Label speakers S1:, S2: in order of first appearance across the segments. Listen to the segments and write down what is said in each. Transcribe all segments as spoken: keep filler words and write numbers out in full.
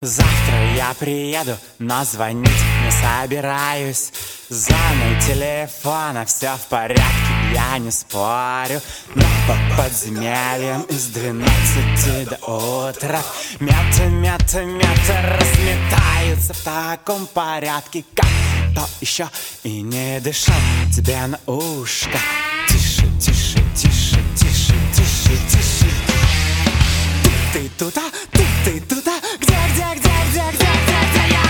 S1: Завтра я приеду, но звонить не собираюсь. За мной телефона все в порядке, я не спорю. Но по подземельям из двенадцати до утра Мета, мета, мета разметаются в таком порядке, как то еще и не дышал тебе на ушко. Тише, тише, тише, тише, тише, тише. Тут ты тут, а? Тут ты тут, а? Где, где, где, где, где, где, где я?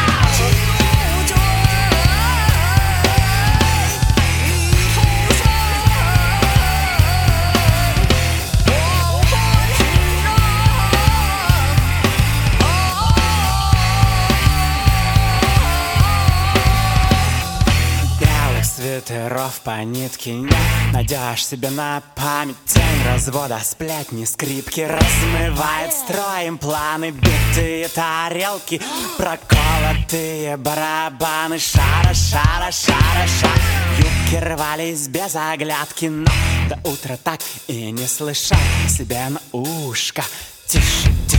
S1: Свитеров по нитке не найдешь себе на память. Тень развода, сплетни, скрипки размывает строем планы. Битые тарелки, проколотые барабаны. Шара, шара, шара, шара. Юбки рвались без оглядки, но до утра так и не слышал себе на ушко. Тише, тише.